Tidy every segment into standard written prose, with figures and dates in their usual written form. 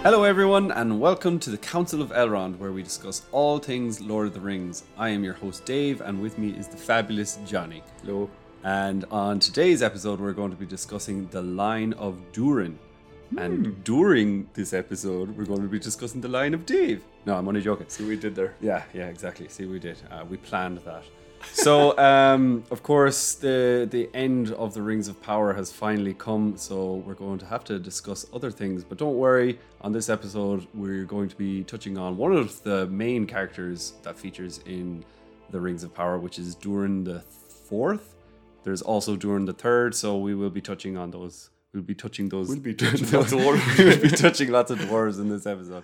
Hello everyone and welcome to the Council of Elrond, where we discuss all things Lord of the Rings. I am your host Dave, and with me is the fabulous Johnny. Hello. And on today's episode we're going to be discussing the Line of Durin. And during this episode we're going to be discussing the Line of Dave. No, I'm only joking. See what we did there. Yeah, exactly. See, we did. We planned that. So, of course, the end of the Rings of Power has finally come, so we're going to have to discuss other things. But don't worry, on this episode, we're going to be touching on one of the main characters that features in the Rings of Power, which is Durin the Fourth. There's also Durin the Third, so we will be touching on those. We'll be touching lots of dwarves. We'll be touching lots of dwarves in this episode.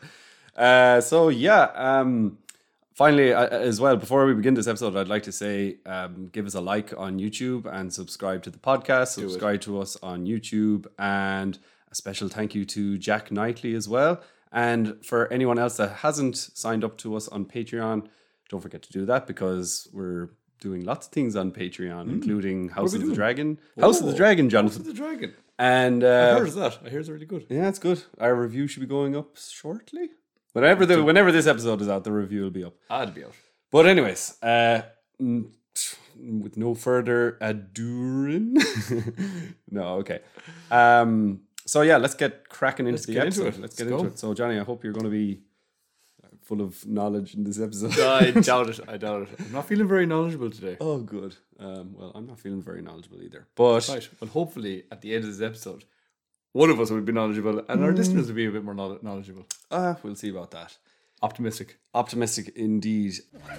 Finally, as well, before we begin this episode, I'd like to say, give us a like on YouTube and subscribe to the podcast. Subscribe to us on YouTube, and a special thank you to Jack Knightley as well. And for anyone else that hasn't signed up to us on Patreon, don't forget to do that, because we're doing lots of things on Patreon, including House of the Dragon. House of the Dragon, Jonathan. House of the Dragon. And I heard that. I hear it's really good. Yeah, it's good. Our review should be going up shortly. Whenever this episode is out, the review will be up. It'll be out. But anyways, with no further ado, no, okay. So yeah, let's get cracking into the episode. Let's get into it. So Johnny, I hope you're going to be full of knowledge in this episode. I doubt it. I'm not feeling very knowledgeable today. Oh, good. Well, I'm not feeling very knowledgeable either. But right. Well, hopefully at the end of this episode, one of us would be knowledgeable, and our listeners would be a bit more knowledgeable. We'll see about that. Optimistic Indeed.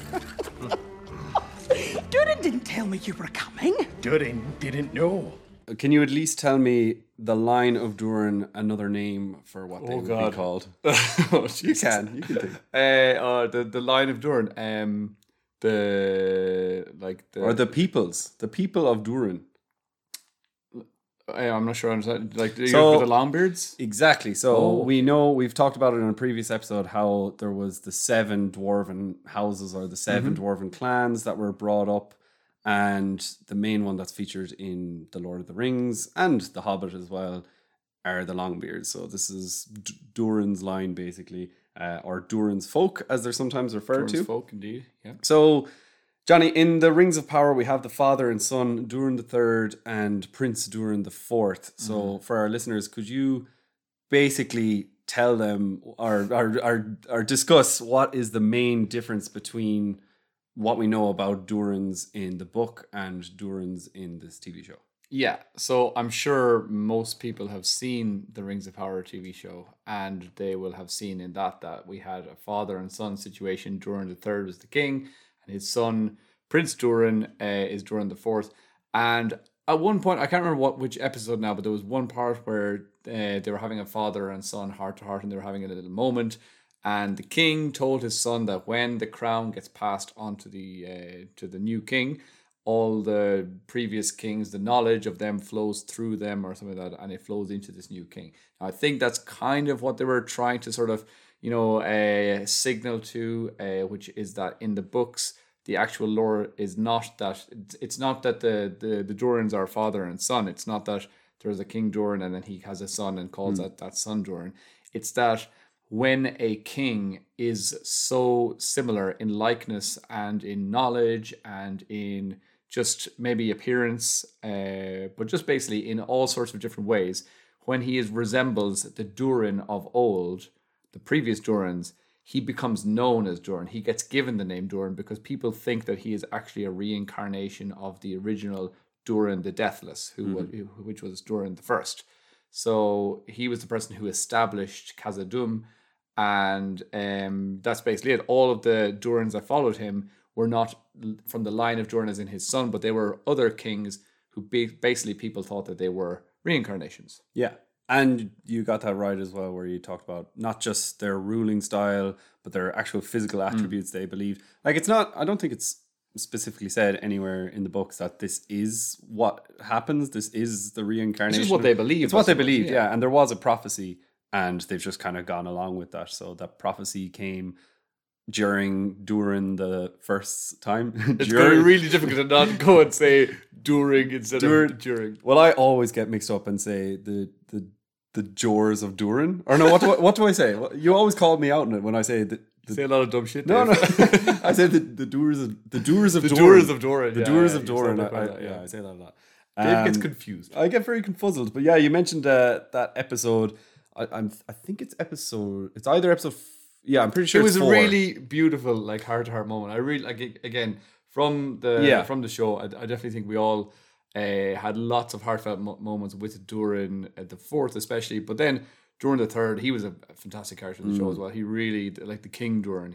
Durin didn't tell me you were coming. Durin didn't know. Can you at least tell me the Line of Durin, another name for what they would be called? You can think. The Line of Durin. Or the people of Durin. I'm not sure. Like for the Longbeards? Exactly. So we know, we've talked about it in a previous episode, how there was the 7 dwarven houses, or the 7 dwarven clans that were brought up. And the main one that's featured in The Lord of the Rings and The Hobbit as well are the Longbeards. So this is Durin's line, basically, or Durin's folk, as they're sometimes referred to. Durin's folk, indeed. Yeah. So, Johnny, in the Rings of Power, we have the father and son, Durin the Third and Prince Durin the Fourth. So, for our listeners, could you basically tell them or discuss what is the main difference between what we know about Durin's in the book and Durin's in this TV show? Yeah, so I'm sure most people have seen the Rings of Power TV show, and they will have seen in that we had a father and son situation. Durin the Third was the king, and his son Prince Durin is Durin the Fourth. And at one point, I can't remember which episode now, but there was one part where they were having a father and son heart to heart, and they were having a little moment. And the king told his son that when the crown gets passed on to the new king, all the previous kings, the knowledge of them flows through them or something like that, and it flows into this new king. Now, I think that's kind of what they were trying to sort of, signal to, which is that in the books, the actual lore is not that, it's not that the Durins are father and son. It's not that there's a King Durin and then he has a son and calls that son Durin. It's that when a king is so similar in likeness and in knowledge and in just maybe appearance, but just basically in all sorts of different ways, when he resembles the Durin of old, the previous Durins, he becomes known as Durin. He gets given the name Durin because people think that he is actually a reincarnation of the original Durin the Deathless, which was Durin the First. So he was the person who established Khazad-dûm, and that's basically it. All of the Durins that followed him were not from the line of Durin as in his son, but they were other kings who basically people thought that they were reincarnations. Yeah. And you got that right as well, where you talked about not just their ruling style, but their actual physical attributes they believed. Like, it's not, I don't think it's specifically said anywhere in the books that this is what happens. This is the reincarnation. It's just what they believe. It's what they believed, yeah. And there was a prophecy, and they've just kind of gone along with that. So that prophecy came during the first time. It's going to be really difficult to not go and say during instead of during. Well, I always get mixed up and say the the Jors of Durin. Or no, what do I say? You always call me out on it when I say the say a lot of dumb shit. no, Dave. no. I say the Doers of The Durin. Doers of Doran. The yeah, Doers yeah, of you Doran. sound like that, I say that a lot. Dave gets confused. I get very confuzzled. But yeah, you mentioned that episode. I think it's episode. It's either episode. I'm pretty sure It was it's a 4. really beautiful, like heart-to-heart moment. I really like again from the show. I definitely think we all had lots of heartfelt moments with Durin at the 4th, especially. But then during the 3rd, he was a fantastic character in the show as well. He really like the King Durin.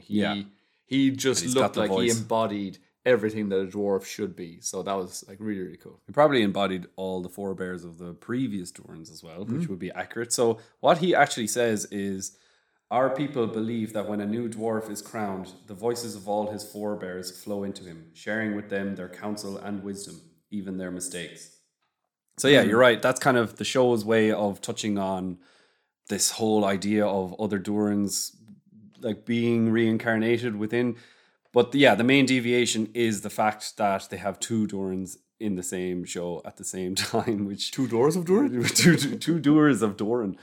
He just he's looked got the like he voice. embodied everything that a dwarf should be. So that was like really, really cool. He probably embodied all the forebears of the previous Durins as well, which would be accurate. So what he actually says is, our people believe that when a new dwarf is crowned, the voices of all his forebears flow into him, sharing with them their counsel and wisdom, even their mistakes. So yeah, you're right. That's kind of the show's way of touching on this whole idea of other Durins like being reincarnated within. But yeah, the main deviation is the fact that they have 2 Durins in the same show at the same time, which 2 doors of Durin? two doers of Doran.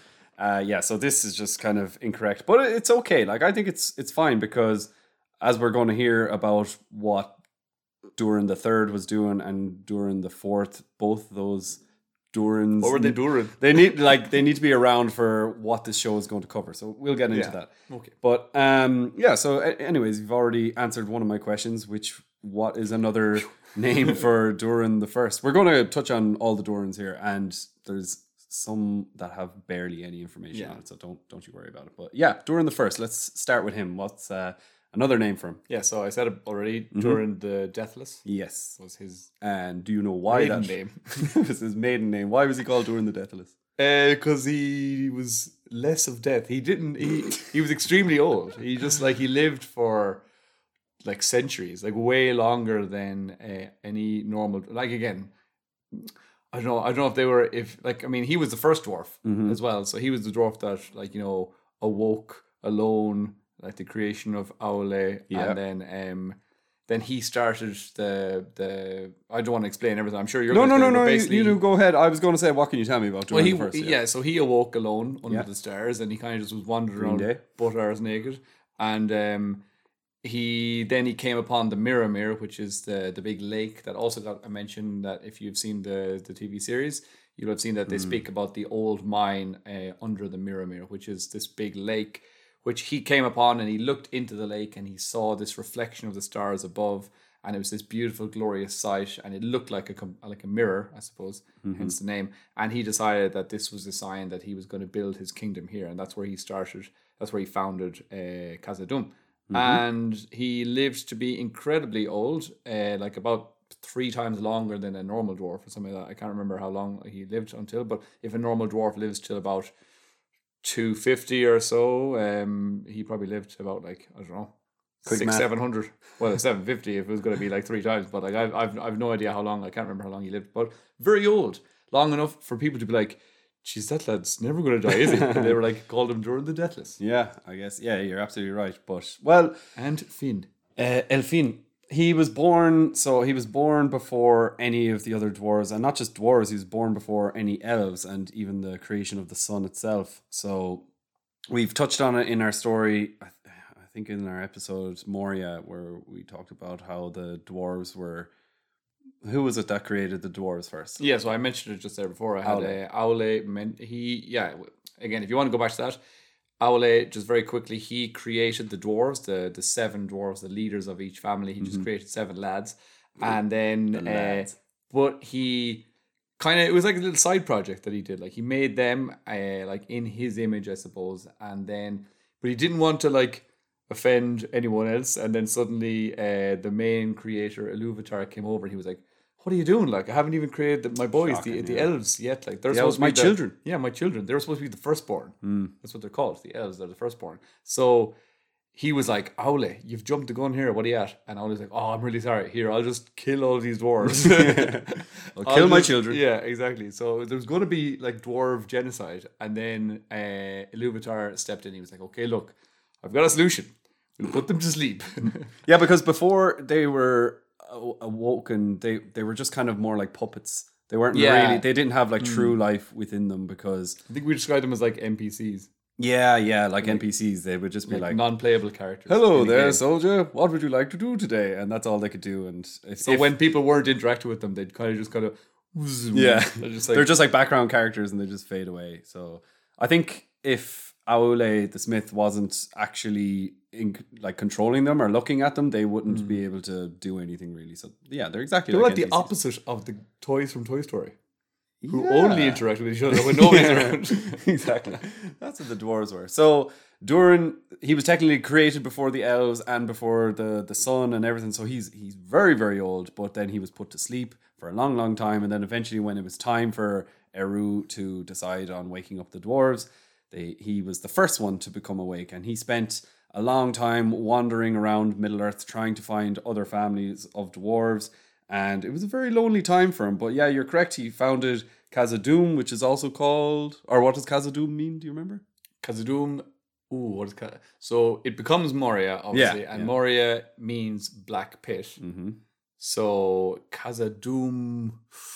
So this is just kind of incorrect, but it's okay. Like I think it's fine because as we're going to hear about what Durin the 3rd was doing and Durin the 4th, both those Durins. What were they doing? They need to be around for what this show is going to cover. So we'll get into that. Okay. But so anyways, you've already answered one of my questions, what is another name for Durin the 1st? We're going to touch on all the Durins here, and there's some that have barely any information on it, so don't you worry about it. But yeah, Durin the 1st. Let's start with him. What's another name for him? Yeah, so I said it already. Durin the Deathless Yes. was his And do you know why maiden that name. was his maiden name? Why was he called Durin the Deathless? Because he was less of death. He was extremely old. He just he lived for like centuries, like way longer than any normal. Like again, I don't know if they were he was the first dwarf as well. So he was the dwarf that awoke alone, like the creation of Aule, and then he started the. I don't want to explain everything. I'm sure you're. No. Basically, You go ahead. I was going to say, what can you tell me about Durin the 1st? So he awoke alone under the stars, and he kind of just was wandering around Day. butt arse naked, and he came upon the Mirror, which is the big lake that also got a mention. That if you've seen the TV series, you'll have seen that they speak about the old mine under the Mirror, which is this big lake, which he came upon, and he looked into the lake and he saw this reflection of the stars above, and it was this beautiful, glorious sight, and it looked like a mirror, I suppose, hence the name. And he decided that this was a sign that he was going to build his kingdom here, and that's where he started. That's where he founded Khazad-dûm. And he lived to be incredibly old, like about 3 times longer than a normal dwarf or something like that. I can't remember how long he lived until, but if a normal dwarf lives till about 250 or so, he probably lived about I don't know, 700. Well, 750 if it was going to be 3 times. But I've no idea how long. I can't remember how long he lived. But very old, long enough for people to be like, "Geez, that lad's never going to die, is he?" And they were called him Durin the Deathless. Yeah, I guess. Yeah, you're absolutely right. But And Finn. Elfin. He was born before any of the other dwarves, and not just dwarves, he was born before any elves and even the creation of the sun itself. So we've touched on it in our story, I think in our episode Moria, where we talked about how the dwarves were... Who was it that created the dwarves first? Yeah, so I mentioned it just there before. I had Aule. Again, if you want to go back to that, Aule, just very quickly, he created the dwarves, the 7 dwarves, the leaders of each family. He just created 7 lads. And then, but he kind of, it was like a little side project that he did. He made them in his image, I suppose. And then, but he didn't want to offend anyone else. And then suddenly the main creator, Iluvatar, came over and he was like, "What are you doing? I haven't even created my boys, Shocking, the elves yet. They're The elves, supposed to be my children." Yeah, my children. They're supposed to be the firstborn. That's what they're called. The elves, they're the firstborn. So he was like, "Aule, you've jumped the gun here. What are you at?" And Aule's like, "Oh, I'm really sorry. Here, I'll just kill all these dwarves. I'll kill my children." Yeah, exactly. So there's going to be dwarf genocide. And then Iluvatar stepped in. He was like, "Okay, look, I've got a solution. We'll put them to sleep." Yeah, because before they were awoken, they were just kind of more like puppets They weren't Yeah. really. They didn't have like true life within them because I think we describe them as like NPCs, like NPCs. They would just be like, non-playable characters. "Hello in a there, game. soldier. What would you like to do today?" And that's all they could do. And So when people weren't interacting with them, they'd kind of yeah, they're just like background characters and they just fade away. So I think if Aule the Smith wasn't actually controlling them or looking at them, they wouldn't be able to do anything really. So yeah, they're exactly They're like the NPCs. opposite of the toys from Toy Story, who Yeah. only interact with each other when nobody's around. Exactly. That's what the dwarves were. So Durin, he was technically created before the elves and before the sun and everything. So he's very, very old, but then he was put to sleep for a long, long time. And then eventually when it was time for Eru to decide on waking up the dwarves, he was the first one to become awake. And he spent a long time wandering around Middle-earth trying to find other families of dwarves. And it was a very lonely time for him. But yeah, you're correct. He founded Khazad-dûm, which is also called... Or what does Khazad-dûm mean? Do you remember? Khazad-dûm. Ooh, what is Khazad? So it becomes Moria, obviously, and Moria means black pit. Mm-hmm. So Khazad-dûm.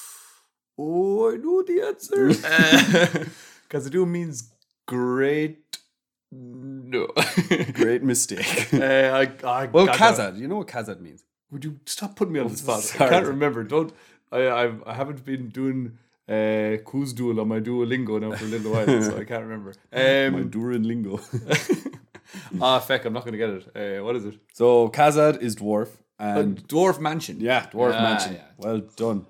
Oh, I know the answer. Khazad-dûm means great. No, Great mistake. Well, Khazad. You know what Khazad means? Would you stop putting me on the spot? Sorry. I can't remember. Don't. I haven't been doing Kuzdul on my Duolingo now for a little while, so I can't remember. My Durin lingo. Feck, I'm not going to get it. What is it? So Khazad is dwarf. And Dwarf Mansion. yeah, dwarf mansion. Yeah. Well done.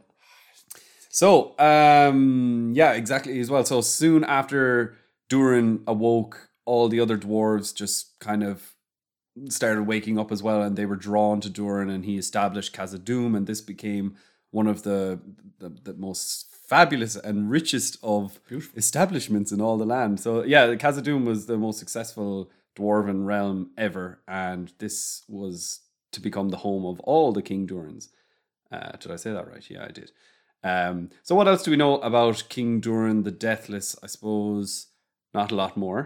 So, exactly as well. So soon after Durin awoke, all the other dwarves just kind of started waking up as well, and they were drawn to Durin, and he established Khazad-dûm, and this became one of the most fabulous and richest of establishments in all the land. So yeah, Khazad-dûm was the most successful dwarven realm ever, and this was to become the home of all the King Durins. Did I say that right? Yeah, I did. So what else do we know about King Durin the Deathless? I suppose not a lot more.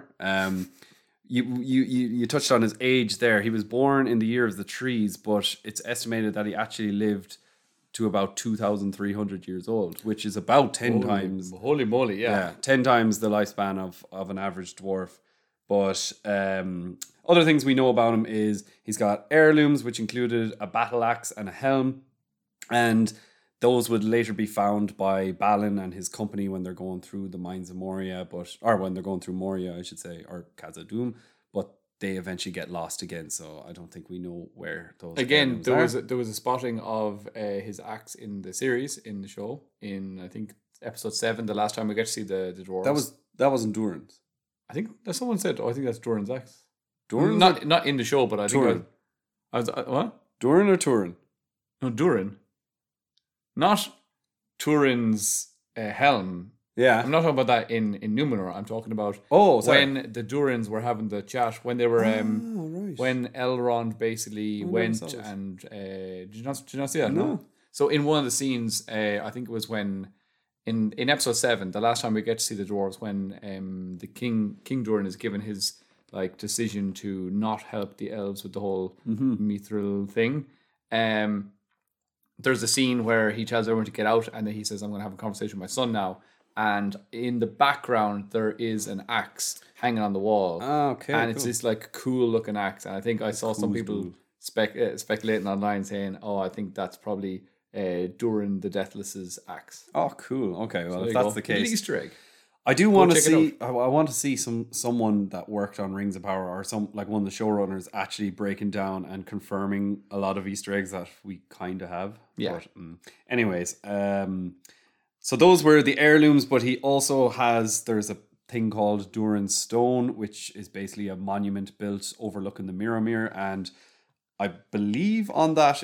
You touched on his age there. He was born in the year of the trees, but it's estimated that he actually lived to about 2,300 years old, which is about 10 times. Holy moly, yeah. 10 times the lifespan of an average dwarf. But other things we know about him is he's got heirlooms, which included a battle axe and a helm. And those would later be found by Balin and his company when they're going through the mines of Moria, or when they're going through Moria, I should say, or Khazad-dûm. But they eventually get lost again, so I don't think we know where those. Again, heirlooms there was a spotting of his axe in the series, in the show, in I think episode 7, the last time we get to see the dwarves. That wasn't Durin's. I think that someone said, I think that's Durin's axe. Durin, Not in the show, but I Turin. think I was what? Durin or Turin? No, Durin. Not Turin's helm. Yeah. I'm not talking about that in Numenor. I'm talking about sorry. when the Durins were having the chat, when they were right. when Elrond basically went saw this. and did you not see that? No. So in one of the scenes, I think it was when in episode 7, the last time we get to see the dwarves, when the King Durin is given his decision to not help the elves with the whole mithril thing. There's a scene where he tells everyone to get out, and then he says, "I'm going to have a conversation with my son now." And in the background, there is an axe hanging on the wall. Ah, okay, and it's cool. this cool looking axe. And I think I saw some people speculating online saying, "Oh, I think that's probably Durin the Deathless's axe." Oh, cool. Okay, well, There if you that's go. the Little case, Easter egg. I do want to check it see. I want to see someone that worked on Rings of Power, or one of the showrunners actually breaking down and confirming a lot of Easter eggs that we kind of have. Yeah. But, anyways, so those were the heirlooms. But he also there's a thing called Durin's Stone, which is basically a monument built overlooking the Mirror, and I believe on that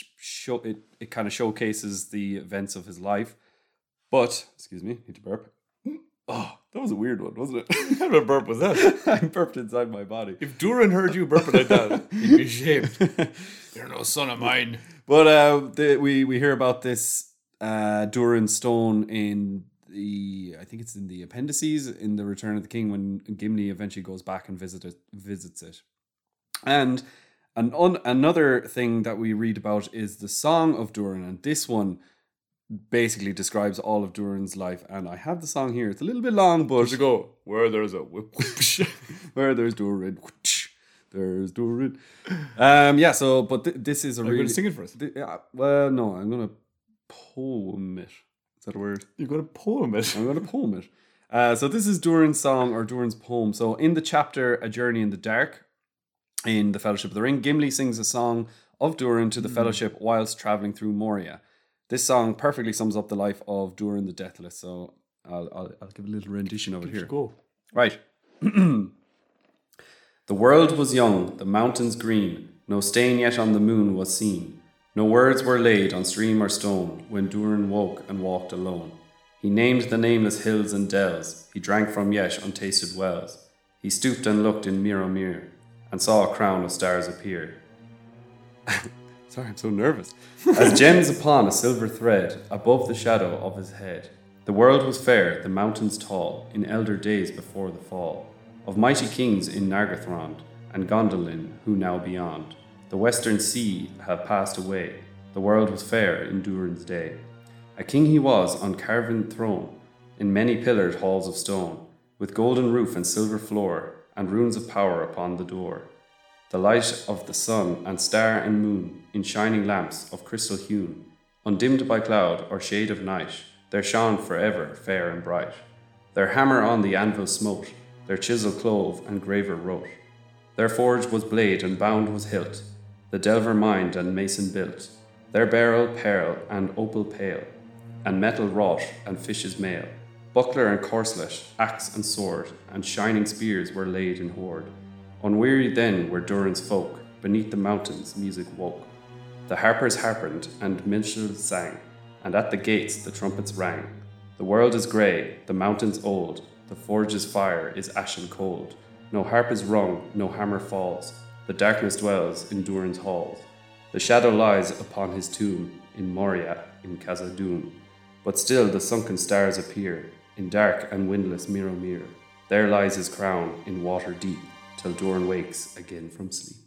it kind of showcases the events of his life. But excuse me, need to burp. Oh, that was a weird one, wasn't it? What kind of a burp was that? I burped inside my body. If Durin heard you burping like that, he'd be ashamed. You're no son of mine. But we hear about this Durin Stone in I think it's in the appendices in the Return of the King, when Gimli eventually goes back and visits it. And another thing that we read about is the Song of Durin, and this one basically describes all of Durin's life. And I have the song here. It's a little bit long, but To go where there's a whip. where there's Durin, there's Durin. So but this is a Are you really going to sing it for us? well, no, I'm gonna poem it. Is that a word? You've got a poem it. I'm gonna poem it. So this is Durin's song or Durin's poem. So in the chapter A Journey in the Dark, in the Fellowship of the Ring, Gimli sings a song of Durin to the Fellowship whilst travelling through Moria. This song perfectly sums up the life of Durin the Deathless. So I'll give a little rendition of it here. Go. Right. The world was young, the mountains green, no stain yet on the moon was seen. No words were laid on stream or stone when Durin woke and walked alone. He named the nameless hills and dells, he drank from yet untasted wells. He stooped and looked in Mirror and saw a crown of stars appear. Sorry, I'm so nervous. As gems upon a silver thread, above the shadow of his head. The world was fair, the mountains tall, in elder days before the fall. Of mighty kings in Nargothrond, and Gondolin, who now beyond. The western sea had passed away, the world was fair in Durin's day. A king he was on carven throne, in many pillared halls of stone, with golden roof and silver floor, and runes of power upon the door. The light of the sun and star and moon, in shining lamps of crystal hewn, undimmed by cloud or shade of night, there shone forever fair and bright. Their hammer on the anvil smote, their chisel clove and graver wrote. Their forge was blade and bound was hilt, the delver mined and mason built. Their barrel, pearl, and opal pale, and metal wrought and fish's mail. Buckler and corselet, axe and sword, and shining spears were laid in hoard. Unwearied then were Durin's folk, beneath the mountains music woke. The harpers harpened and minstrels sang, and at the gates the trumpets rang. The world is grey, the mountains old, the forge's fire is ashen cold. No harp is rung, no hammer falls, the darkness dwells in Durin's halls. The shadow lies upon his tomb, in Moria, in Khazad-dûm. But still the sunken stars appear, in dark and windless Mirror. There lies his crown, in water deep, till Durin wakes again from sleep.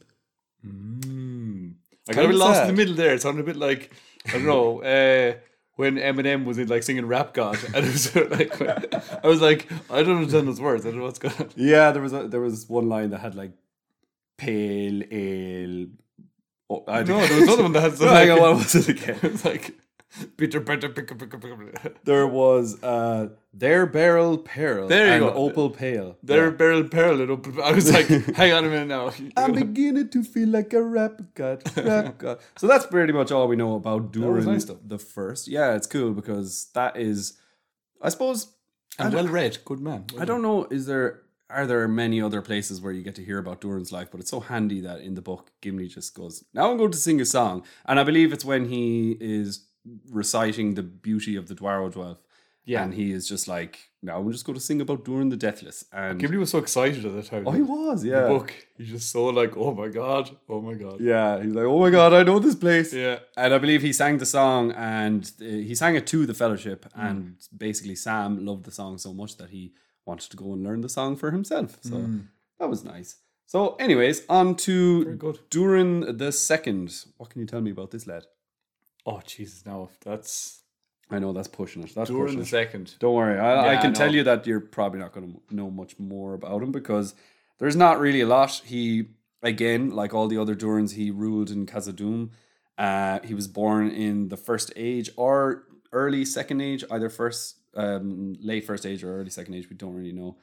I got a bit lost in the middle there. It sounded a bit like, I don't know, when Eminem was in like singing Rap God, and it was sort of like, I was like, I don't understand those words. I don't know what's going on. Yeah, there was one line that had like pale ale. Oh, No, there was another one that had something hang on, like, what was it again? it was like, bitter. There was their barrel pearl There you and go. opal pale. Their barrel pearl it up. I was like, hang on a minute now. I'm beginning to feel like a rap god. So that's pretty much all we know about Durin nice though. the First. Yeah, it's cool because that is, I suppose, And well read, good man. I don't know, are there many other places where you get to hear about Durin's life, but it's so handy that in the book, Gimli just goes, now I'm going to sing a song. And I believe it's when he is reciting the beauty of the Dwarrowdwelf. Yeah. And he is just like, now I'm just going to sing about Durin the Deathless. And Gimli was so excited at the time. oh, he was, yeah. The book. He's just so like, oh my god. Yeah, he's like, oh my god, I know this place. Yeah. And I believe he sang the song and he sang it to the Fellowship. And basically, Sam loved the song so much that he wanted to go and learn the song for himself. So that was nice. So, anyways, on to Very good. Durin the Second. What can you tell me about this lad? Oh Jesus, no, that's I know that's pushing it. That's Durin pushing the it. Second. Don't worry. I Yeah, can I tell know. you that you're probably not going to know much more about him because there's not really a lot. He, again, like all the other Durins, he ruled in Khazad-dûm. He was born in the First Age or early Second Age, either late First Age or early Second Age. We don't really know.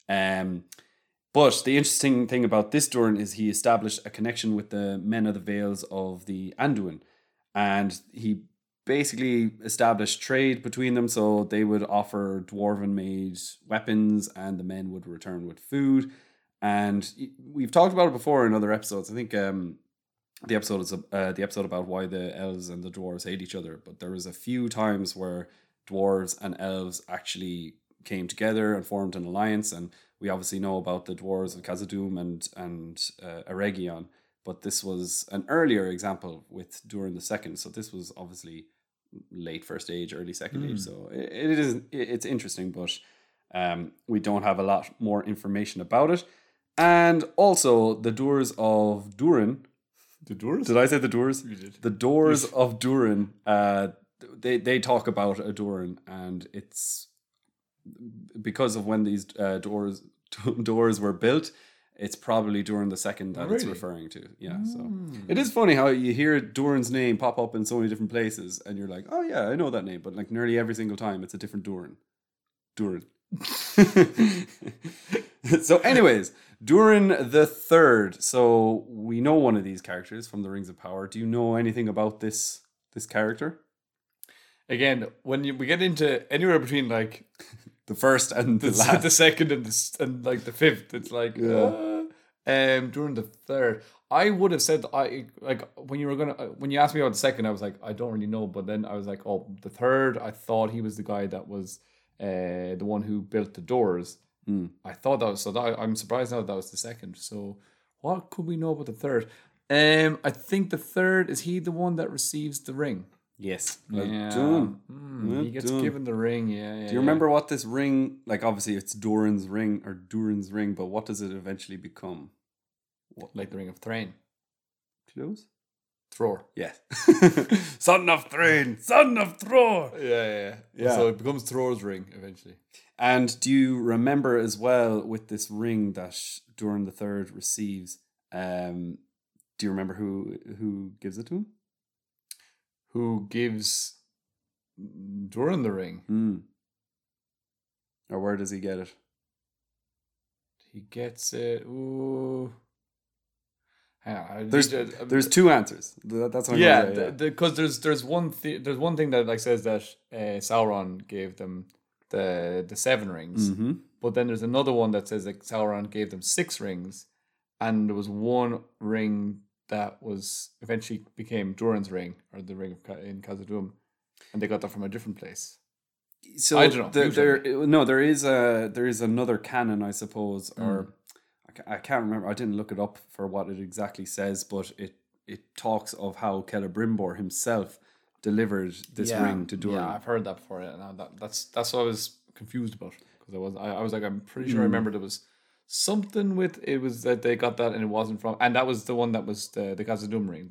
But the interesting thing about this Durin is he established a connection with the men of the Vales of the Anduin. And he basically established trade between them, so they would offer dwarven made weapons and the men would return with food. And we've talked about it before in other episodes. I think the episode is the episode about why the elves and the dwarves hate each other, but there was a few times where dwarves and elves actually came together and formed an alliance. And we obviously know about the dwarves of Khazad-dûm and Eregion, but this was an earlier example with Durin the Second. So this was obviously late First Age, early Second Age. So it's interesting, but we don't have a lot more information about it. And also the doors of Durin. The Doors? Did I say the doors? You did. The doors of Durin they talk about a Durin, and it's because of when these doors were built. It's probably Durin the Second that it's Really? referring to. Yeah, so it is funny how you hear Durin's name pop up in so many different places, and you're like, oh yeah, I know that name, but like nearly every single time, it's a different Durin. So, anyways, Durin the Third. So we know one of these characters from the Rings of Power. Do you know anything about this character? Again, when we get into anywhere between like The first and the last. the second and like the fifth, it's like during the third. I would have said when you asked me about the second, I was like, I don't really know. But then I was like, oh, the third. I thought he was the guy that was the one who built the doors. I thought that was I'm surprised now that was the second. So what could we know about the third? I think the third is he the one that receives the ring. Yes. Yeah. Well He gets done. given the ring. Yeah. Do you remember what this ring, like obviously it's Durin's ring, but what does it eventually become? Like the Ring of Thrain. Close? Thror. Yes. Son of Thrain, son of Thror. Yeah. So it becomes Thror's ring eventually. And do you remember as well with this ring that Durin the Third receives? Do you remember who gives it to him? Who gives Durin the ring? Or where does he get it? He gets it. Ooh. Hang on, There's two answers. That's what I'm gonna say, because there's one thing that like says that Sauron gave them the 7 rings, but then there's another one that says that Sauron gave them 6 rings, and there was one ring that was eventually became Durin's ring, or the ring in Khazad-dûm, and they got that from a different place. So I don't know. there is another canon, I suppose, or I can't remember. I didn't look it up for what it exactly says, but it talks of how Celebrimbor himself delivered this ring to Durin. Yeah, I've heard that before. Yeah, that's what I was confused about, because I was like, I'm pretty sure I remember there was something with it was that they got that and it wasn't from, and that was the one that was the Khazad-dûm ring,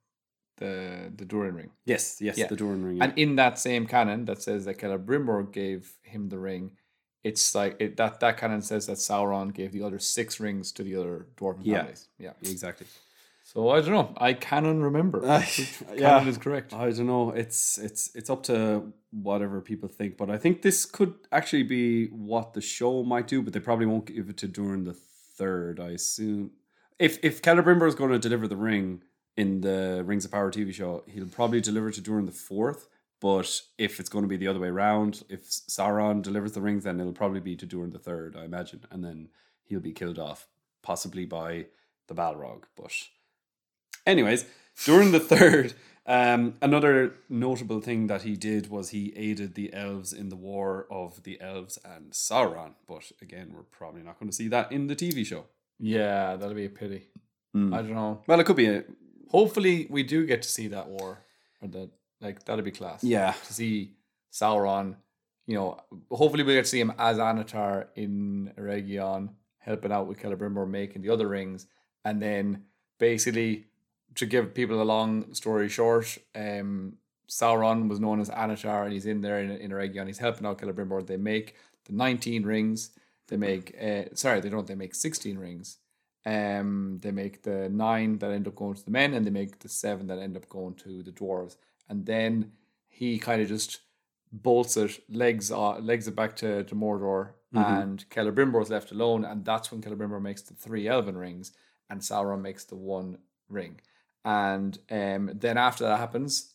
the Durin ring. Yes, the Durin ring. And in that same canon that says that Celebrimbor gave him the ring, it's like that canon says that Sauron gave the other 6 rings to the other dwarven families. Yeah, exactly. So I don't know. I cannot remember. Canon is correct. I don't know. It's up to whatever people think, but I think this could actually be what the show might do, but they probably won't give it to Durin the Third. I assume if Celebrimbor is going to deliver the ring in the Rings of Power TV show, he'll probably deliver it to Durin the Fourth. But if it's going to be the other way around, if Sauron delivers the rings, then it'll probably be to Durin the Third, I imagine, and then he'll be killed off, possibly by the Balrog. But anyways, Durin the Third, another notable thing that he did was he aided the elves in the war of the elves and Sauron. But again, we're probably not going to see that in the TV show. Yeah, that'll be a pity. I don't know. Well, it could be Hopefully, we do get to see that war, or that. Like, that'd be class. Yeah. To see Sauron, hopefully we get to see him as Anatar in Eregion, helping out with Celebrimbor, making the other rings. And then, basically, to give people a long story short, Sauron was known as Anatar, and he's in there in Eregion. He's helping out Celebrimbor. They make the 19 rings. They make, they make 16 rings. They make the 9 that end up going to the men, and they make the 7 that end up going to the dwarves. And then he kind of just bolts it, legs it back to Mordor, and Celebrimbor's left alone, and that's when Celebrimbor makes the 3 elven rings, and Sauron makes the 1 ring. And then after that happens,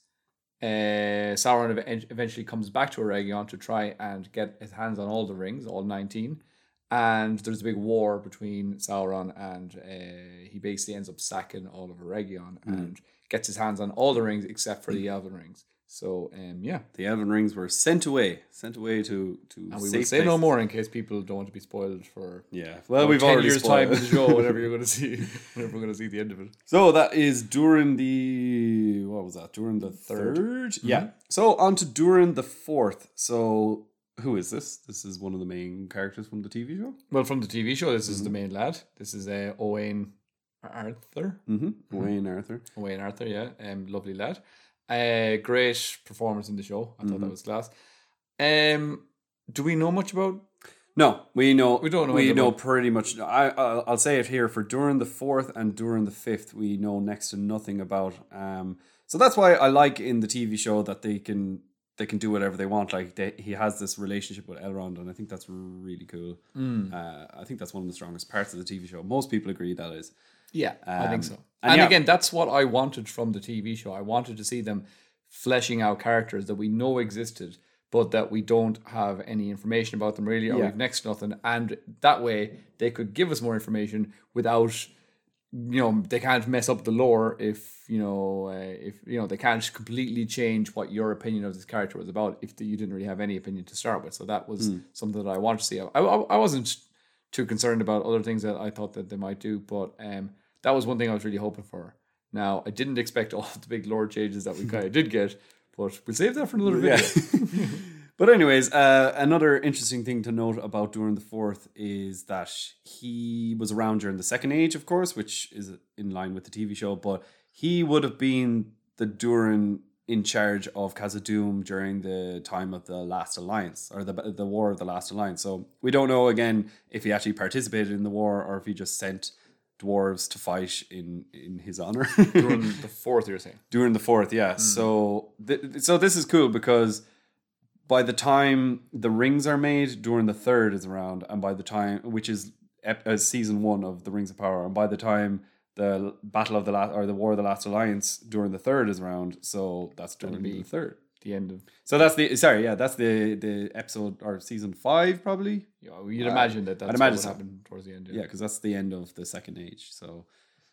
Sauron eventually comes back to Eregion to try and get his hands on all the rings, all 19, and there's a big war between Sauron, and he basically ends up sacking all of Eregion and gets his hands on all the rings except for the elven rings. So the elven rings were sent away to and we will say no more in case people don't want to be spoiled for we've 10 already years spoiled. time in the show, whenever you're going to see whenever we're going to see the end of it. So that is Durin the Durin the Third. Yeah. So on to Durin the Fourth. So who is this? This is one of the main characters from the TV show. Well, from the TV show, this is the main lad. This is Owain Arthur. Owain Arthur. Owain Arthur, yeah, lovely lad. Great performance in the show. I thought that was class. Do we know much about? No, we know. We don't know We anything know about- pretty much. I'll say it here for during the 4th and during the 5th, we know next to nothing about. So that's why I like in the TV show that they can do whatever they want. Like he has this relationship with Elrond, and I think that's really cool. I think that's one of the strongest parts of the TV show. Most people agree that is. Yeah, I think so. and And yeah. again, that's what I wanted from the TV show. I wanted to see them fleshing out characters that we know existed, but that we don't have any information about them really, or Yeah. we've next to nothing. And that way, they could give us more information without, they can't mess up the lore if they can't completely change what your opinion of this character was about if you didn't really have any opinion to start with. So that was something that I wanted to see. I wasn't too concerned about other things that I thought that they might do, but that was one thing I was really hoping for. Now, I didn't expect all the big lore changes that we kind of did get, but we'll save that for another video. But anyways, another interesting thing to note about Durin the Fourth is that he was around during the Second Age, of course, which is in line with the TV show, but he would have been the Durin in charge of Khazad-dûm during the time of the Last Alliance, or the War of the Last Alliance. So we don't know, again, if he actually participated in the war or if he just sent dwarves to fight in his honor. During the 4th, you're saying? During the 4th, yeah. So so this is cool because by the time the rings are made, Durin the 3rd is around, and by the time, which is season 1 of the Rings of Power, and by the time the Battle of the Last, or the War of the Last Alliance, Durin the 3rd is around. So that's Durin the 3rd. The end of... So that's the episode, or season 5 probably. You'd imagine that's I'd what imagine would so. happen towards the end. Yeah, because that's the end of the Second Age. So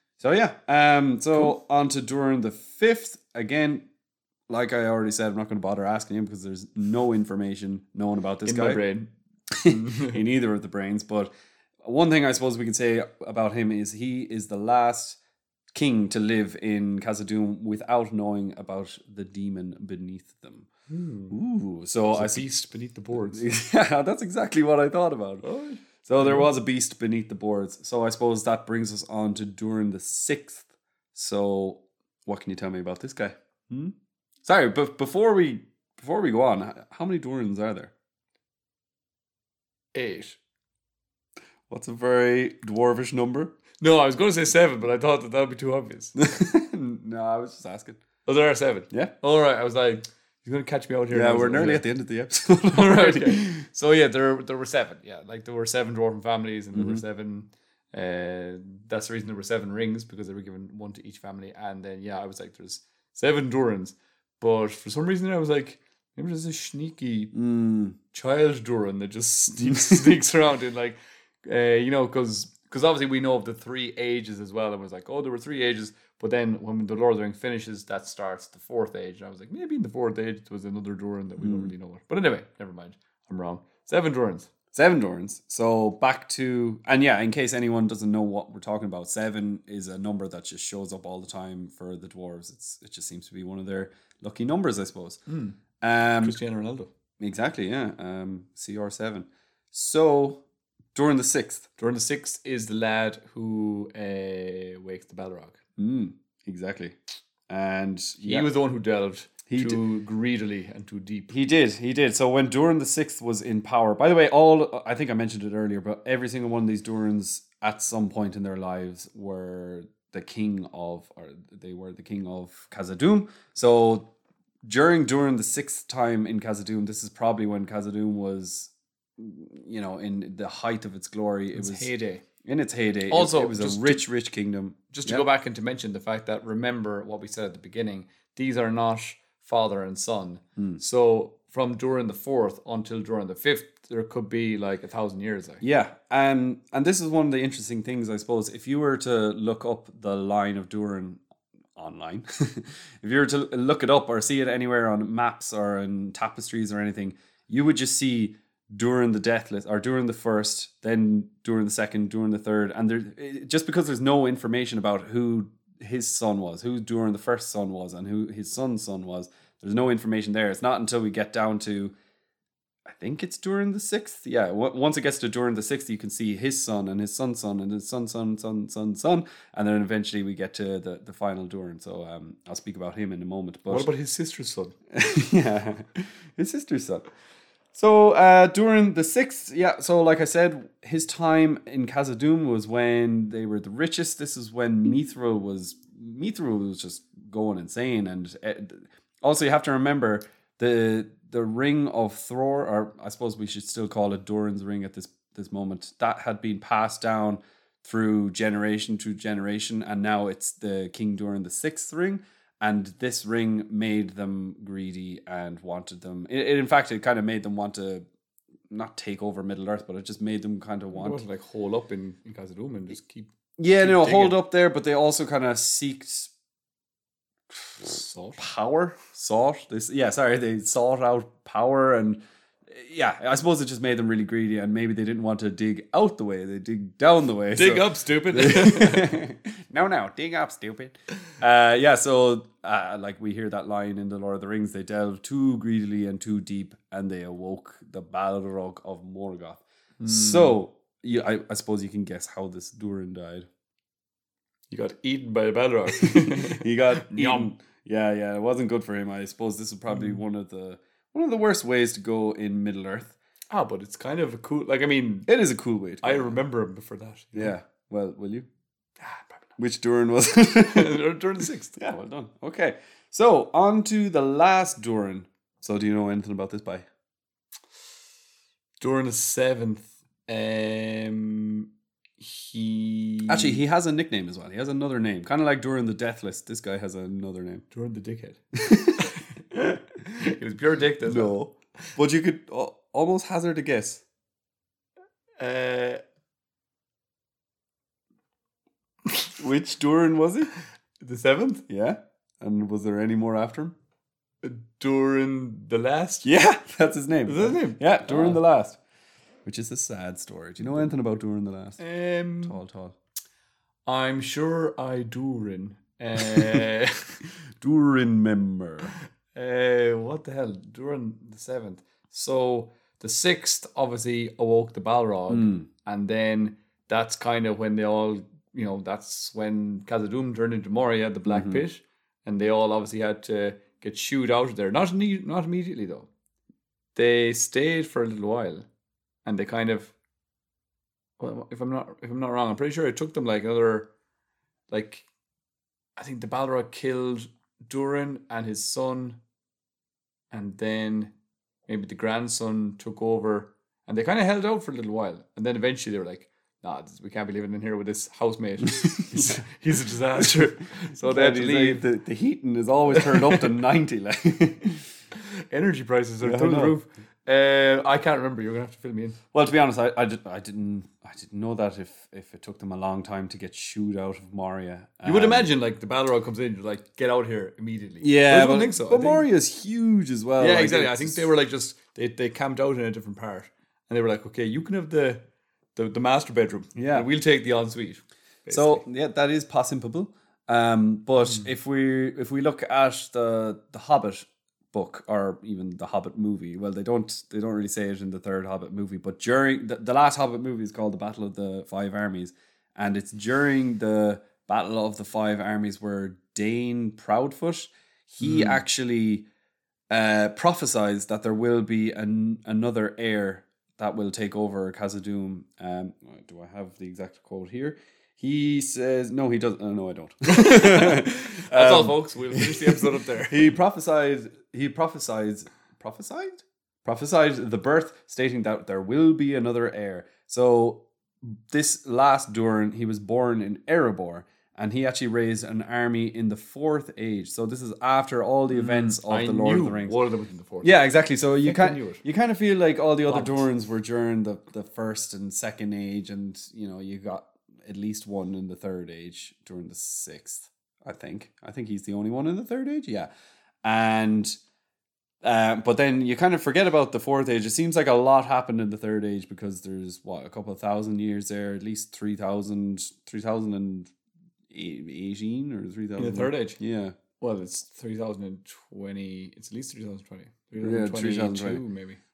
yeah. So on to Durin the 5th. Again, like I already said, I'm not going to bother asking him because there's no information known about this In guy my brain. in either of the brains. But one thing I suppose we can say about him is he is the last king to live in Khazad-dûm without knowing about the demon beneath them. Ooh, so A beast beneath the boards. yeah, that's exactly what I thought about. So there was a beast beneath the boards. So I suppose that brings us on to Durin the 6th. So what can you tell me about this guy? Sorry, but before we go on, how many Durins are there? 8. What's a very dwarvish number? No, I was going to say 7, but I thought that would be too obvious. No, I was just asking. Oh, there are 7. Yeah. All right. I was like, you're going to catch me out here. Yeah, now. we're nearly at the end of the episode. All right. Okay. So yeah, there were 7. Yeah, like there were 7 dwarven families, and there were 7. That's the reason there were 7 rings, because they were given 1 to each family. And then I was like, there's 7 Durins, but for some reason I was like, maybe there's a sneaky child Durin that just sneaks around in like, because obviously we know of the 3 ages as well, and was like, oh, there were 3 ages. But then when the Lord of the Rings finishes, that starts the 4th age. And I was like, maybe in the 4th age there was another Durin that we don't really know what. But anyway, never mind. I'm wrong. 7 Durins. 7 Durins. So back to, and yeah, in case anyone doesn't know what we're talking about, 7 is a number that just shows up all the time for the dwarves. It just seems to be one of their lucky numbers, I suppose. Cristiano Ronaldo. Exactly, yeah. CR7. So Durin the 6th. Durin the 6th is the lad who wakes the Balrog. Exactly. And He was the one who delved too greedily and too deep. He did. So when Durin the 6th was in power, by the way, I think I mentioned it earlier, but every single one of these Durins at some point in their lives were the king of Khazad-dûm. So during Durin the 6th time in Khazad-dûm, this is probably when Khazad-dûm was, in the height of its glory. It was heyday. In its heyday. Also, it was a rich kingdom. Just to go back and to mention the fact that, remember what we said at the beginning, these are not father and son. So from Durin the 4th until Durin the 5th, there could be like 1,000 years. Yeah, and this is one of the interesting things, I suppose. If you were to look up the line of Durin online, if you were to look it up or see it anywhere on maps or in tapestries or anything, you would just see Durin the Deathless, or Durin the 1st, then Durin the 2nd, Durin the 3rd, and just because there's no information about who his son was, who Durin the 1st son was, and who his son's son was, there's no information there. It's not until we get down to I think it's Durin the Sixth. Yeah, once it gets to Durin the Sixth, you can see his son and his son's son and his son's son, and then eventually we get to the final Durin. So I'll speak about him in a moment. But What about his sister's son? yeah, his sister's son. So Durin the Sixth, yeah. So like I said, his time in Khazad-dûm was when they were the richest. This is when Mithril was just going insane, and also you have to remember the Ring of Thror, or I suppose we should still call it Durin's Ring at this moment, that had been passed down through generation to generation, and now it's the King Durin the Sixth ring, and this ring made them greedy and wanted them. In fact, it kind of made them want to not take over Middle Earth, but it just made them kind of want to like hole up in Khazad-dûm and just keep. Yeah, keep no, digging. hold up there, but they also kind of seeked power. They sought out power, and yeah, I suppose it just made them really greedy, and maybe they didn't want to dig out the way, they dig down the way. Dig up, stupid. No, dig up, stupid. Like we hear that line in the Lord of the Rings, they delved too greedily and too deep, and they awoke the Balrog of Morgoth. So I suppose you can guess how this Durin died. He got eaten by a Balrog. He got eaten. Yeah, it wasn't good for him. I suppose this is probably one of the worst ways to go in Middle Earth. But it's kind of a cool. Like, I mean, it is a cool way to go. I remember him before that. Yeah. Well, will you? Probably not. Which Durin was it? Durin the Sixth. Yeah, well done. Okay, so on to the last Durin. So, do you know anything about this guy? Durin the Seventh. He has a nickname as well. He has another name, kind of like Durin the Deathless. This guy has another name. Durin the Dickhead. It was pure dick. No, but you could almost hazard a guess. Which Durin was he? The Seventh? Yeah. And was there any more after him? Durin the Last? Yeah, that's his name. Is that his name? Yeah, Durin the Last. Which is a sad story. Do you know anything about Durin the Last? Tall. I'm sure I Durin. Durin member. What the hell? Durin the Seventh. So the Sixth obviously awoke the Balrog, and then that's kind of when they all, that's when Khazad-dûm turned into Moria, the Black Pit, and they all obviously had to get shooed out of there. Not immediately though. They stayed for a little while, and they kind of, well, if I'm not wrong, I'm pretty sure it took them like another, like, I think the Balrog killed Durin and his son, and then maybe the grandson took over, and they kind of held out for a little while, and then eventually they were like, "Nah, we can't be living in here with this housemate. He's a disaster." So they had to leave. Like, the heating is always turned up to 90. Like energy prices are through the roof. I can't remember. You're gonna have to fill me in. Well, to be honest, I didn't know that if it took them a long time to get shooed out of Moria. You would imagine like the Balrog comes in, you're like, get out here immediately. Yeah, but I don't think so. But Moria's huge as well. Yeah, like, exactly. I think they were like they camped out in a different part, and they were like, okay, you can have the master bedroom. Yeah, and we'll take the ensuite. Basically. So yeah, that is possible. But if we look at the Hobbit book, or even the Hobbit movie, well, they don't really say it in the third Hobbit movie, but during the last Hobbit movie is called the Battle of the Five Armies, and it's during the Battle of the Five Armies where Dane Proudfoot, he actually prophesies that there will be another heir that will take over Khazad-dûm. Do I have the exact quote here? He says, no, he doesn't. No, I don't. That's all, folks. We'll finish the episode up there. He prophesied the birth, stating that there will be another heir. So this last Durin, he was born in Erebor, and he actually raised an army in the Fourth Age. So this is after all the events of the Lord of the Rings. One of them was in the Fourth. Yeah, exactly. So you knew it. kind of feel like all the other Durins were during the First and Second Age, and you got at least one in the Third Age during the Sixth. I think he's the only one in the Third Age. Yeah, and but then you kind of forget about the Fourth Age. It seems like a lot happened in the Third Age because there's a couple of thousand years there, at least 3018 or 3000 in the Third Age. Yeah. Well, it's 3020. It's at least 3020. 3020. 3022 maybe.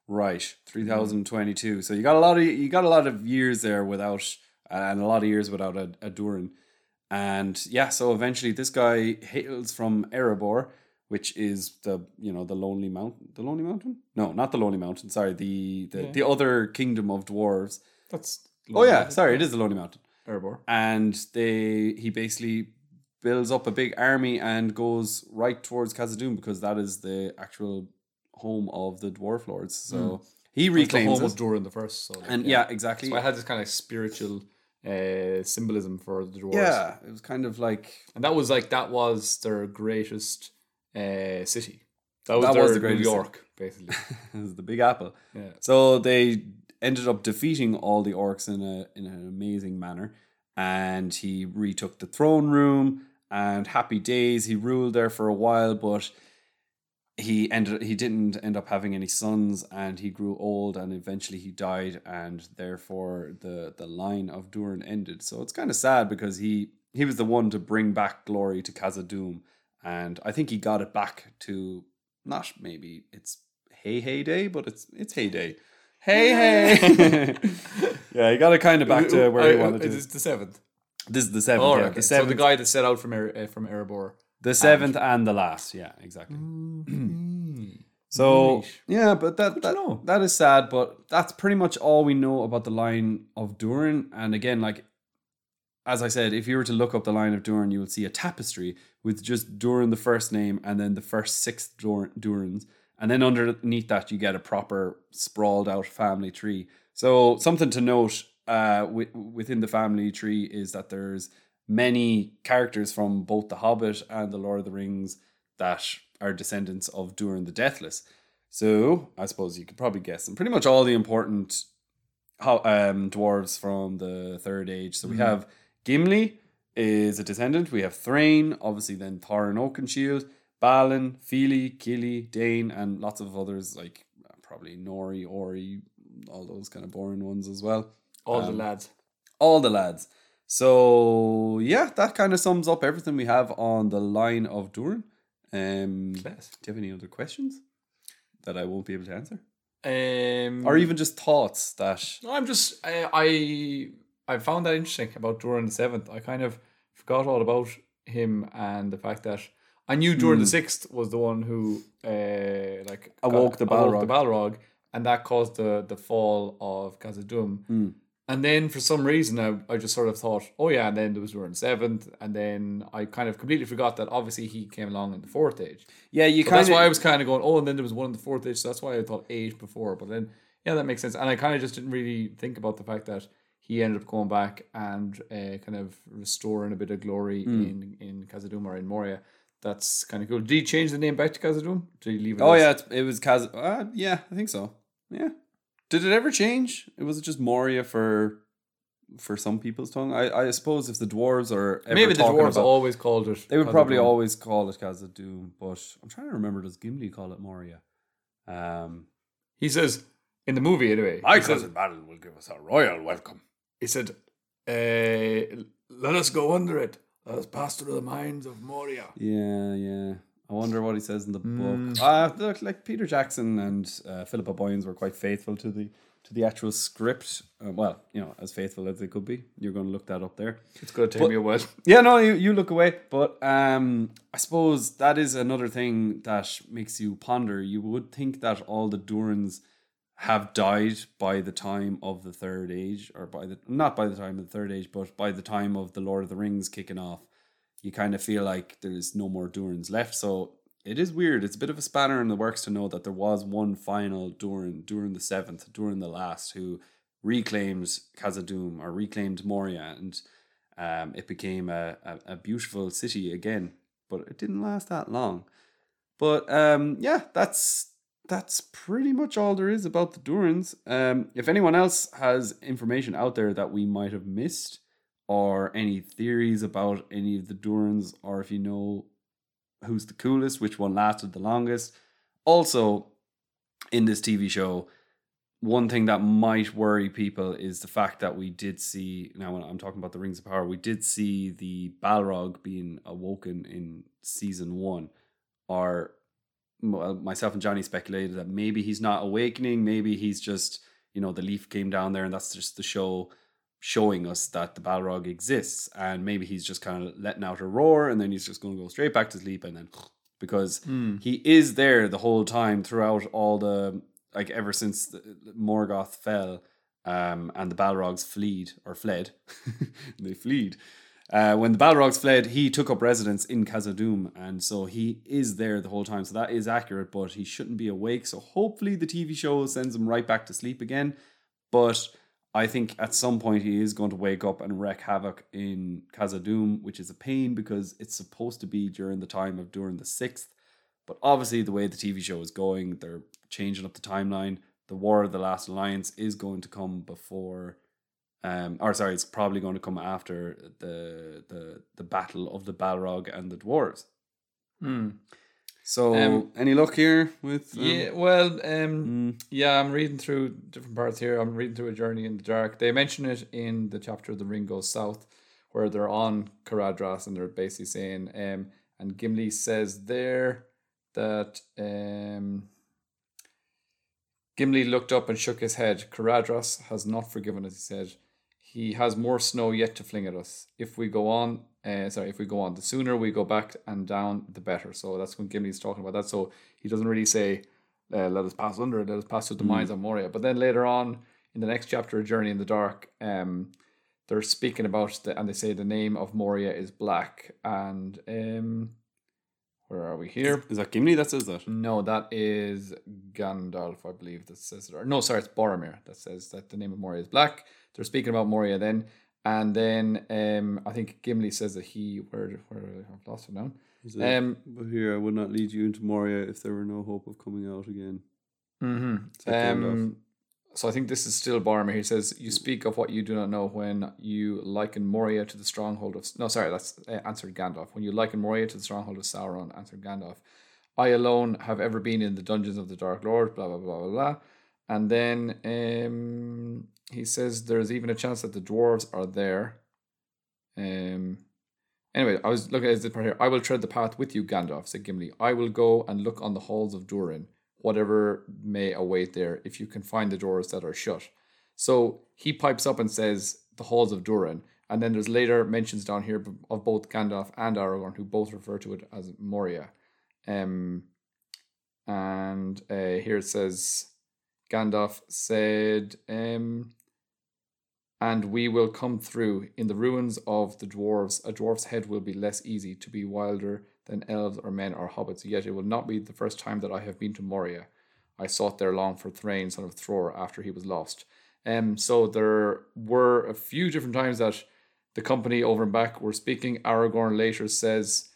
Right, 3022. So you got a lot of years there without, and a lot of years without a Durin. And yeah, so eventually this guy hails from Erebor, which is the Lonely Mountain. The Lonely Mountain? No, not the Lonely Mountain. Sorry, the other kingdom of dwarves. That's Sorry, it is the Lonely Mountain. Erebor. And he basically builds up a big army and goes right towards Khazad-dûm because that is the actual home of the dwarf lords. So he reclaims the home it. of Durin the First. So Exactly. So I had this kind of spiritual symbolism for the dwarves. Yeah, it was kind of like, and that was their greatest city. That was the New greatest York, basically. it was the Big Apple. Yeah. So they ended up defeating all the orcs in an amazing manner, and he retook the throne room. And happy days, he ruled there for a while, but he didn't end up having any sons, and he grew old, and eventually he died, and therefore the line of Durin ended. So it's kind of sad because he was the one to bring back glory to Khazad-dûm, and I think he got it back to, not maybe it's Hey Day, but it's Hey Day. Hey. Yeah, he got it kind of back to where he wanted to. Is this the 7th? This is the 7th. Oh, yeah. okay. The 7th. So the guy that set out from Erebor. The 7th and the last, yeah, exactly. So Right. yeah, but to know. that is sad, but that's pretty much all we know about the line of Durin. And again, like as I said, if you were to look up the line of Durin, you will see a tapestry with just Durin the first name and then the first 6 Durins. And then underneath that, you get a proper sprawled out family tree. So something to note within the family tree is that there's many characters from both The Hobbit and The Lord of the Rings that are descendants of Durin the Deathless. So I suppose you could probably guess them. Pretty much all the important dwarves from the Third Age. So we have Gimli is a descendant. We have Thrain, obviously then Thorin Oakenshield, Balin, Fili, Kili, Dane, and lots of others like probably Nori, Ori, all those kind of boring ones as well. All the lads. All the lads. So yeah, that kind of sums up everything we have on the line of Durin. Do you have any other questions that I won't be able to answer? Or even just thoughts that... No, I'm just... I found that interesting about Durin the 7th. I kind of forgot all about him and the fact that I knew Durin the 6th was the one who awoke the Balrog, and that caused the fall of Khazad-dûm. And then for some reason I just sort of thought, oh yeah, and then there was Durin the 7th, and then I kind of completely forgot that obviously he came along in the 4th Age. Yeah, that's why I was kind of going, oh, and then there was one in the 4th Age, so that's why I thought Age before. But then, yeah, that makes sense. And I kind of just didn't really think about the fact that he ended up going back and kind of restoring a bit of glory in Khazad-dûm or in Moria. That's kind of cool. Did he change the name back to Khazad-dûm? Did he leave it? Oh, yeah, it was Khazad... yeah, I think so. Yeah. Did it ever change? Was it just Moria for some people's tongue? I suppose if the dwarves are ever maybe the dwarves always called it. They would probably always call it Khazad-dûm, but I'm trying to remember, does Gimli call it Moria? He says, in the movie anyway, My cousin Balin will give us a royal welcome. he said, let us go under it. Let us pass through the mines of Moria. Yeah. I wonder what he says in the book. Look, like Peter Jackson and Philippa Boyens were quite faithful to the actual script. Well, as faithful as they could be. You're going to look that up there. It's going to take me a while. Yeah, no, you look away. But I suppose that is another thing that makes you ponder. You would think that all the Durins have died by the time of the Third Age, or not by the time of the Third Age, but by the time of the Lord of the Rings kicking off. You kind of feel like there's no more Durins left. So it is weird. It's a bit of a spanner in the works to know that there was one final Durin the 7th, Durin the Last, who reclaimed Khazad-dûm or reclaimed Moria, and it became a beautiful city again. But it didn't last that long. But yeah, that's pretty much all there is about the Durins. If anyone else has information out there that we might have missed, or any theories about any of the Durins, or if you know who's the coolest, which one lasted the longest. Also, in this TV show, one thing that might worry people is the fact that we did see, now when I'm talking about the Rings of Power, we did see the Balrog being awoken in season 1, or myself and Johnny speculated that maybe he's not awakening, maybe he's just, the leaf came down there and that's just the show showing us that the Balrog exists, and maybe he's just kind of letting out a roar and then he's just going to go straight back to sleep, and then because he is there the whole time throughout all the, like, ever since Morgoth fell, and the Balrogs fled. They fled. When the Balrogs fled, he took up residence in Khazad-dûm, and so he is there the whole time. So that is accurate, but he shouldn't be awake. So hopefully the TV show sends him right back to sleep again. But I think at some point he is going to wake up and wreak havoc in Khazad-dûm, which is a pain because it's supposed to be during the time of Durin the Sixth. But obviously the way the TV show is going, they're changing up the timeline. The War of the Last Alliance is going to come before... it's probably going to come after the battle of the Balrog and the dwarves. So, any luck here with? I'm reading through different parts here. I'm reading through A Journey in the Dark. They mention it in the chapter "The Ring Goes South," where they're on Caradhras and they're basically saying, and Gimli says there that Gimli looked up and shook his head. Caradhras has not forgiven us, he said. He has more snow yet to fling at us. If we go on, the sooner we go back and down, the better. So that's when Gimli's talking about that. So he doesn't really say, let us pass under it, let us pass through the mines on Moria. But then later on, in the next chapter, A Journey in the Dark, they're speaking about, and they say the name of Moria is Black. And where are we here? Is that Gimli that says that? No, that is Gandalf, I believe, that says it. No, sorry, it's Boromir that says that the name of Moria is Black. They're speaking about Moria then. And then I think Gimli says that I've lost it now. But here, I would not lead you into Moria if there were no hope of coming out again. So I think this is still Boromir. He says, you speak of what you do not know when you liken Moria to the stronghold of... No, sorry, that's answered Gandalf. When you liken Moria to the stronghold of Sauron, answered Gandalf. I alone have ever been in the dungeons of the Dark Lord, blah, blah, blah, blah, blah. And then he says there's even a chance that the dwarves are there. Anyway, I was looking at this part here. I will tread the path with you, Gandalf, said Gimli. I will go and look on the halls of Durin, whatever may await there, if you can find the doors that are shut. So he pipes up and says the halls of Durin. And then there's later mentions down here of both Gandalf and Aragorn, who both refer to it as Moria. And here it says... Gandalf said, and we will come through. In the ruins of the dwarves, a dwarf's head will be less easy to be wilder than elves or men or hobbits, yet it will not be the first time that I have been to Moria. I sought there long for Thrain, son of Thror, after he was lost. So there were a few different times that the company over and back were speaking. Aragorn later says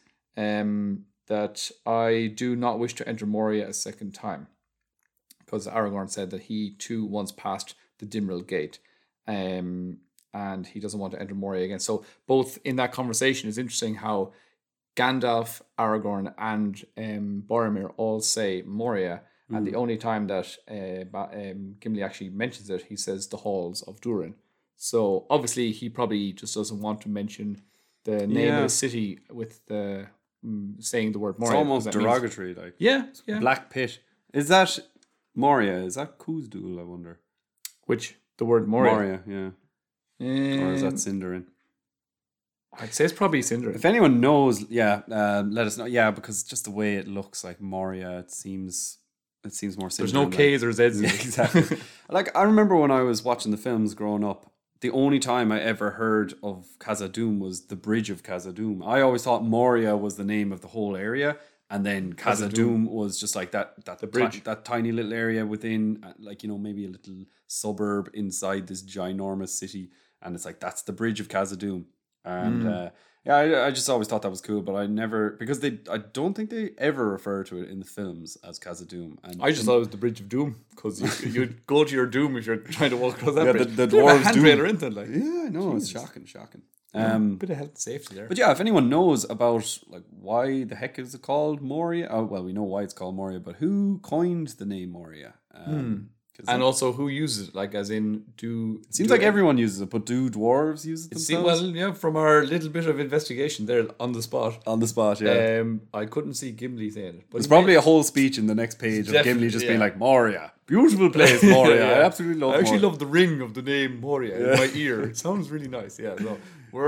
that I do not wish to enter Moria a second time, because Aragorn said that he too once passed the Dimril Gate, and he doesn't want to enter Moria again. So both in that conversation, it's interesting how Gandalf, Aragorn, and Boromir all say Moria, and the only time that Gimli actually mentions it, he says the halls of Durin. So obviously he probably just doesn't want to mention the name of the city with the saying the word Moria. It's almost derogatory, means, yeah. Black Pit. Is that Moria? Is that Khuzd-dûl, I wonder? Which? The word Moria? Moria, yeah. Or is that Sindarin? I'd say it's probably Sindarin. If anyone knows, let us know. Yeah, because just the way it looks like Moria, it seems more Sindarin. There's no K's or Z's. Yeah, exactly. Like, I remember when I was watching the films growing up, the only time I ever heard of Khazad-dûm was the Bridge of Khazad-dûm. I always thought Moria was the name of the whole area, and then Khazad-dûm was just like that bridge, that tiny little area within, like, maybe a little suburb inside this ginormous city, and it's like that's the Bridge of Khazad-dûm. And I just always thought that was cool, but I never, because I don't think they ever refer to it in the films as Khazad-dûm. And I just thought it was the Bridge of Doom, because you'd go to your doom if you're trying to walk across that bridge. The dwarves handrail into it, like. Yeah, I know, it's shocking. Bit of health and safety there. But yeah, if anyone knows about like why the heck is it called Moria? Oh, well, we know why it's called Moria, but who coined the name Moria? Can And also, who uses it? Like, as in, Seems like everyone uses it, but do dwarves use it themselves? Well, yeah, from our little bit of investigation there on the spot. On the spot, yeah. I couldn't see Gimli saying it. But There's probably a whole speech in the next page of Gimli just being like, Moria. Beautiful place, Moria. I absolutely love I actually Moria. love the ring of the name Moria in my ear. It sounds really nice. Yeah, so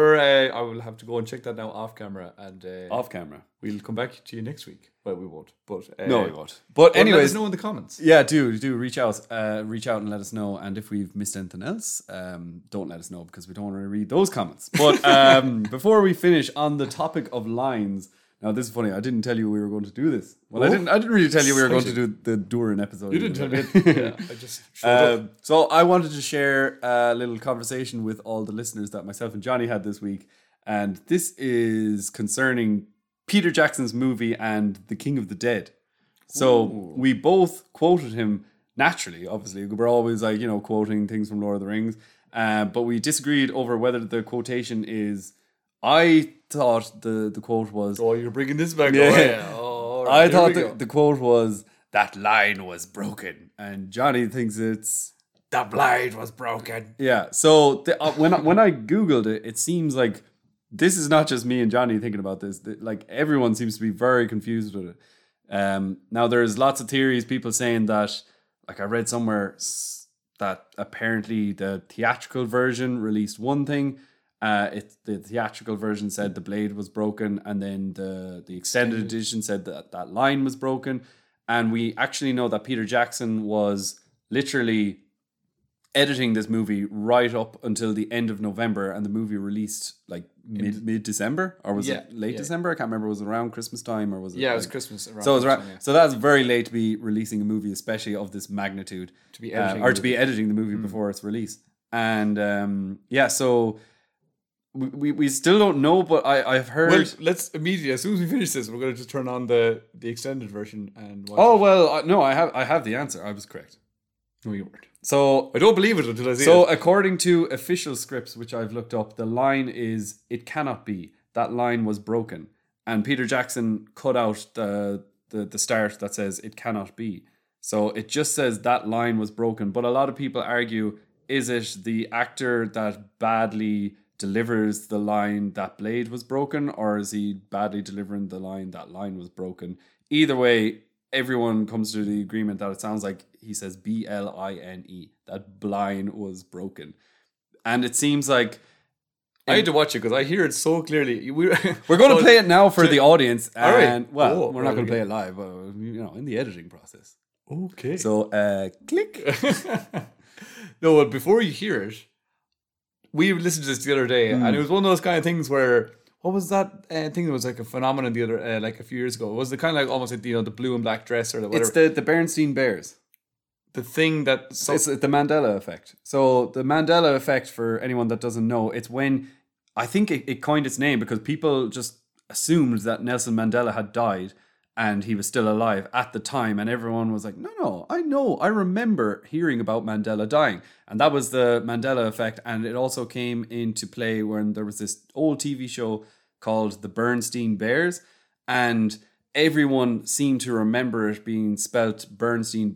I will have to go and check that now off camera. And Off camera. we'll come back to you next week. Well, we won't. But No, we won't. But anyways, let anyways, us know in the comments. yeah, do reach out and let us know. And if we've missed anything else, don't let us know because we don't want to read those comments. But before we finish on the topic of lines, now this is funny. I didn't tell you we were going to do this. Well, I didn't really tell you we were going to do the Durin episode. You didn't tell me. Yeah, I just showed up. So I wanted to share a little conversation with all the listeners that myself and Johnny had this week, and this is concerning Peter Jackson's movie and The King of the Dead. So we both quoted him naturally, obviously. We're always like, quoting things from Lord of the Rings. But we disagreed over whether the quotation is... I thought the quote was... Oh, you're bringing this back. Yeah. Oh, all right, I thought the quote was, that line was broken. And Johnny thinks it's... The blade was broken. Yeah. So when I Googled it, it seems like this is not just me and Johnny thinking about this. Like everyone seems to be very confused with it. Now there's lots of theories, people saying that, like I read somewhere that apparently the theatrical version released one thing. The theatrical version said the blade was broken, and then the extended edition said that line was broken. And we actually know that Peter Jackson was literally editing this movie right up until the end of November, and the movie released like mid December, or was it late December? I can't remember. Was it around Christmas time, or was it? Yeah, it was Christmas. So it was around. So that's very late to be releasing a movie, especially of this magnitude, To be editing or to be editing the movie before its release. And so we still don't know, but I've heard. Well, let's immediately, as soon as we finish this, we're going to just turn on the extended version and watch Oh well, no, I have the answer. I was correct. No, you weren't. So I don't believe it until I see So it. according to official scripts, which I've looked up, the line is, "It cannot be. That line was broken." And Peter Jackson cut out the start that says, "It cannot be." So it just says that line was broken. But a lot of people argue, is it the actor that badly delivers the line that blade was broken, or is he badly delivering the line that line was broken? Either way, everyone comes to the agreement that it sounds like he says BLINE, that blind was broken. And it seems like... I had to watch it because I hear it so clearly. We're going to play it now for the audience. All right. And, well, Oh, we're not going to okay. play it live, but, in the editing process. Okay. So, click. No, well, before you hear it, we listened to this the other day, and it was one of those kind of things where, what was that thing that was like a phenomenon the other, like a few years ago? It was the kind of like almost like, the blue and black dress or the whatever. It's the Bernstein Bears. the thing that... It's the Mandela effect. So the Mandela effect, for anyone that doesn't know, it's when, I think it coined its name because people just assumed that Nelson Mandela had died and he was still alive at the time, and everyone was like, no, I remember hearing about Mandela dying. And that was the Mandela effect. And it also came into play when there was this old TV show called The Bernstein Bears, and everyone seemed to remember it being spelt Bernstein,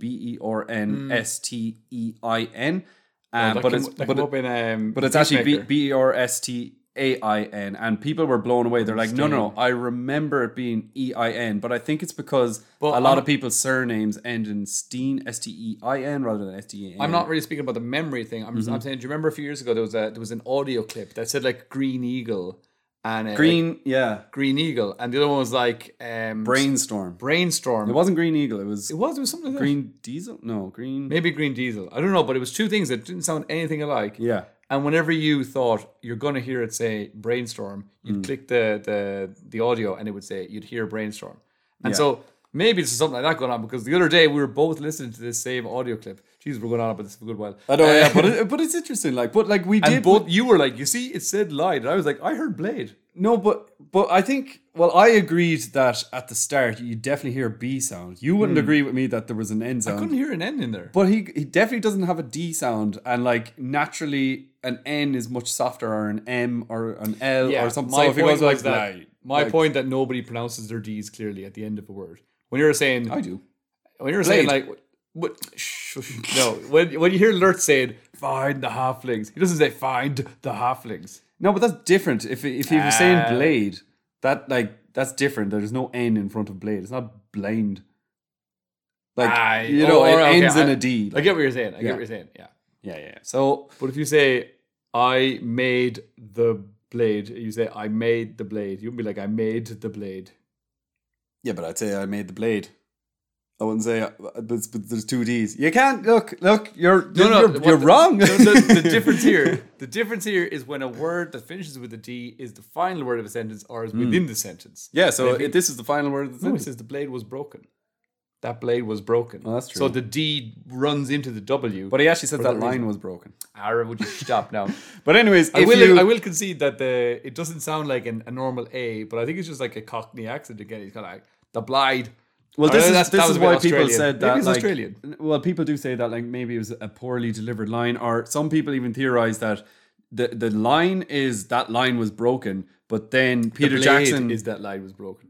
Bernstein. But it's actually Bernstein, and people were blown away. They're like, no, I remember it being EIN, but I think it's because a lot of people's surnames end in Steen, Stein, rather than Stein. I'm not really speaking about the memory thing. I'm saying, do you remember a few years ago there was an audio clip that said like Green Eagle and Green Eagle, and the other one was like Brainstorm. Brainstorm. It wasn't Green Eagle. It was something like that. Green Diesel. No, Green. Maybe Green Diesel. I don't know, but it was two things that didn't sound anything alike. Yeah. And whenever you thought you're going to hear it say Brainstorm, you'd click the audio and it would say you'd hear Brainstorm. And so maybe it's something like that going on, because the other day we were both listening to this same audio clip. Jesus, we're going on about this for a good while. I know, yeah, but it's interesting. But we did. And both you were like, you see, it said lied. And I was like, I heard Blade. No, but I think, I agreed that at the start you definitely hear a B sound. You wouldn't agree with me that there was an N sound. I couldn't hear an N in there. But he definitely doesn't have a D sound, and like naturally an N is much softer, or an M or an L or something. My So if he point goes like was that that, my point that nobody pronounces their D's clearly at the end of a word. When you're saying I do. When you're saying Blade. like But no, when you hear Lurch saying "find the halflings," he doesn't say "find the halflings." No, but that's different. If he was saying blade, that's different. There's no N in front of blade. It's not blind. Like it ends in a D. I get what you're saying. I get what you're saying. Yeah. Yeah. So, But if you say "I made the blade," you say "I made the blade." You wouldn't be like "I made the blade." yeah, but I'd say I made the blade. I wouldn't say, but there's two D's. You can't look. You're wrong. The difference here is when a word that finishes with a D is the final word of a sentence or is within the sentence. Yeah, so this is the final word of the sentence. It says the blade was broken. That blade was broken. Oh, that's true. So the D runs into the W. But he actually said that line was broken. Ara, would you stop now? But anyways, I will concede that it doesn't sound like a normal A, but I think it's just like a Cockney accent again. He's kind of like the blade. Well, this is why people said that. Maybe it's like, Australian. Well, people do say that like maybe it was a poorly delivered line, or some people even theorize that the line is that line was broken, but then Peter Jackson is that line was broken.